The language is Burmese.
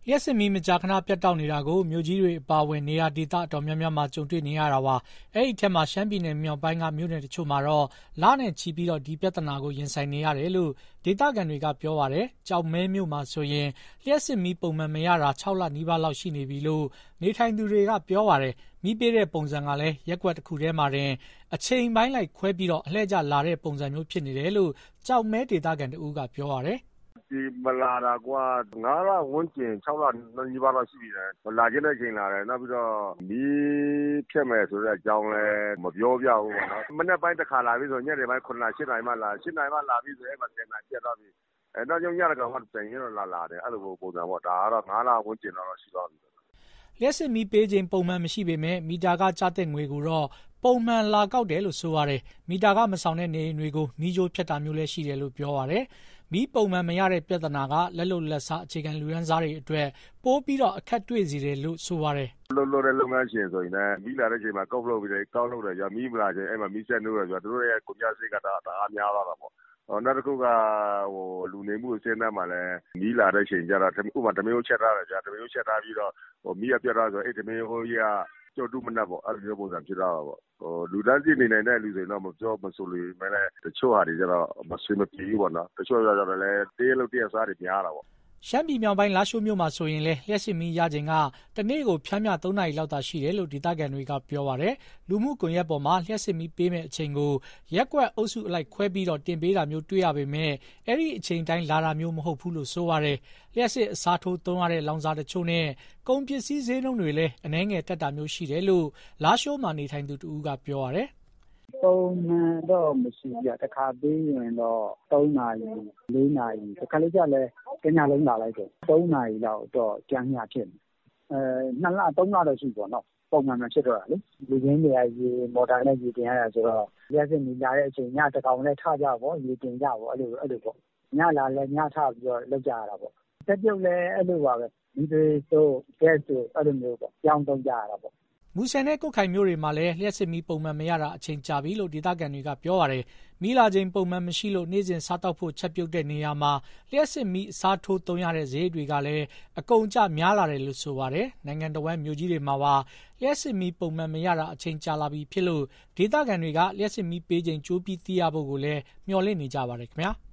လျှက်စစ်မီးမကြာခဏပြတ်တောက်နေတာကိုမြို့ကြီးတွေအပါအဝင်နေရာဒေသအတော်များများမှာကြုံတွေ့နေရတာပါ။အဲ့ဒီထက်မှာရှမ်းပြည်နယ်မြောက်ပိုင်းကမြို့နယ်တချို့မှာတော့လနဲ့ချီပြီးတော့ဒီပြဿနာကိုရင်ဆိုင်နေရတယ်လို့ဒေသခံတွေကပြောပါတယ်။ကြောက်မဲမြို့မှာဆိုရင်လျှက်စစ်မီးပုံမှန်မရတာ6 လနီးပါးလောက်ရှိနေပြီလို့နေထိုင်သူတွေကပြောပါတယ်။မီးပေးတဲ့ပုံစံကလည်းရက်ကွက်တစ်ခုထဲမှာတင်အချိန်ပိုင်းလိုက်ခွဲပြီးတော့အလှည့်ကျလာတဲ့ပုံစံမျိုးဖြစ်နေတယ်လို့ကြောက်မဲဒေသခံတဦးကပြောပါတယ်။ဒီမလာတာကွာ9 လဝန်းကျင်6 လနီးပါးလောက်ရှိပြီလေလာခြင်းတဲ့အချိန်လာတယ်နောက်ပြီးတော့မီးဖြတ်မယ်ဆိုတဲ့အကြောင်းလည်းမပြောပြဘူးပေါ့နော်မနေ့ပိုင်းတစ်ခါလာပြီဆိုညနေပိုင်း9 လ8 နာရီမှလာ8 နာရီမှလာပြီဆိုအဲ့မှာ10 နာရီပြတ်သွားပြီနောက်ကျညတကောင်မှတိုင်ရတော့လာတယ်အဲ့လိုပုံစံပေါ့ဒါကတော့9 လဝန်းကျင်တော့ရှိသွားပြီလျှက်စစ်မီးပေးခြင်းပုံမှန်မရှိပေမဲ့မီတာကကျတဲ့ငွေကိုတော့ပုံမှန်လာကောက်တယ်လို့ဆိုရတယ်မီတာကမဆောင်တဲ့နေအိမ်တွေကိုမီးကြိုးဖြတ်တာမျိုးလည်းရှိတယ်လို့ပြောရတယ်မီးပုံမှန်မရတဲ့ပြဿနာကလက်လုံလက်စားအခြေခံလူရန်စားတွေအတွက်ပိုးပြီးတော့အခက်တွေ့စေတယ်လို့ဆိုပါတယ်လို့တဲ့လုပ်ငန်းရှင်ဆိုရင်လည်းမီးလာတဲ့အချိန်မှာကောက်လုပ်ပြီးကောက်လုပ်တယ်ကြာမီးမလာချိန်အဲ့မှာမီးဆက်နှိုးရဆိုတော့သူတို့ရဲ့ကုန်ကျစရိတ်ကတအားများသွားတာပေါ့နောက်တစ်ခုကလူနေမှုအစင်းသားမှာလည်းမီးလာတဲ့ချိန်ကျတော့ဥပမာတမယိုးချက်ထားတယ်ကြာတမယိုးချက်ထားပြီးတော့မီးကပြတ်သွားဆိုအဲ့တမယိုးဟိုကြီးကကျော်တူးမနှက်ပေါ့အဲ့လိုပုံစံဖြစ်သွားတာပေါ့လူတန်းစီနေနိုင်တဲ့လူတွေတော့မပြောမဆိုလို့မဲလဲတချို့ဟာတွေကျတော့မဆွေးမပြေဘူးပေါ့နော်တချို့ကျတော့လည်းတရက်လို့တရက်စားတွေများတာပေါ့ရှမ်းပြည်မြောက်ပိုင်းလာရှိုးမြို့မှာဆိုရင်လည်းလျှက်စစ်မီးရချိန်ကတနေ့ကိုဖြန်းမြ3 နာရီလောက်သာရှိတယ်လို့ဒေသခံတွေကပြောပါတယ်လူမှုကွန်ရက်ပေါ်မှာလျှက်စစ်မီးပေးမဲ့အချိန်ကိုရက်ကွက်အုပ်စုအလိုက်ခွဲပြီးတော့တင်ပေးတာမျိုးတွေ့ရပေမဲ့အဲ့ဒီအချိန်တိုင်းလာတာမျိုးမဟုတ်ဘူးလို့ဆိုပါတယ်လျှက်စစ်အစားထိုးသုံးရတဲ့လောင်စာတချို့နဲ့ကုန်ပစ္စည်းဈေးနှုန်းတွေလည်းအနှဲငယ်တက်တာမျိုးရှိတယ်လို့လာရှိုးမှာနေထိုင်သူတဦးကပြောရတယ်ပုံမှန်တော့မရှိကြတခါပေးရင်တော့3 နာရီ4 နာရီတခါလေးကျလည်းညလုံးလာလိုက်တယ်3 နာရီလောက်တော့ကြမ်းညဖြစ်နေ2 လ3 လတော့ရှိပေါ့နော်ပုံမှန်မဖြစ်တော့တာလေလူရင်းတွေရေမော်တာနဲ့ရေတင်ရတာဆိုတော့လျှက်စစ်မီးလာတဲ့အချိန်ညတကောင်လည်းထကြပေါ့ရေတင်ကြပေါ့အဲ့လိုပေါ့ညလာလည်းညထပြီးတော့လောက်ကြရတာပေါ့တက်ပြုတ်လည်းအဲ့လိုပါပဲဒီတွေဆိုဂက်စ်ဆိုအဲ့လိုမျိုးပေါ့ကြောင်းသုံးကြရတာပေါ့မူဆယ်နဲ့ကုတ်ခိုင်မြို့တွေမှာလည်းလျှက်စစ်မီးပုံမှန်မရတာအချိန်ကြာပြီလို့ဒေသခံတွေကပြောပါတယ်။မီးလာချိန်ပုံမှန်မရှိလို့နေ့စဉ်စားတောက်ဖို့ချက်ပြုတ်တဲ့နေရာမှာလျှက်စစ်မီးအစားထိုးသုံးရတဲ့ဈေးတွေကလည်းအကုန်ကျများလာတယ်လို့ဆိုပါတယ်။နိုင်ငံတော်ဝန်မြို့ကြီးတွေမှာပါလျှက်စစ်မီးပုံမှန်မရတာအချိန်ကြာလာပြီဖြစ်လို့ဒေသခံတွေကလျှက်စစ်မီးပေးချိန်ကြိုးပြီးသိရဖို့ကိုလည်းမျှော်လင့်နေကြပါတယ်ခင်ဗျာ။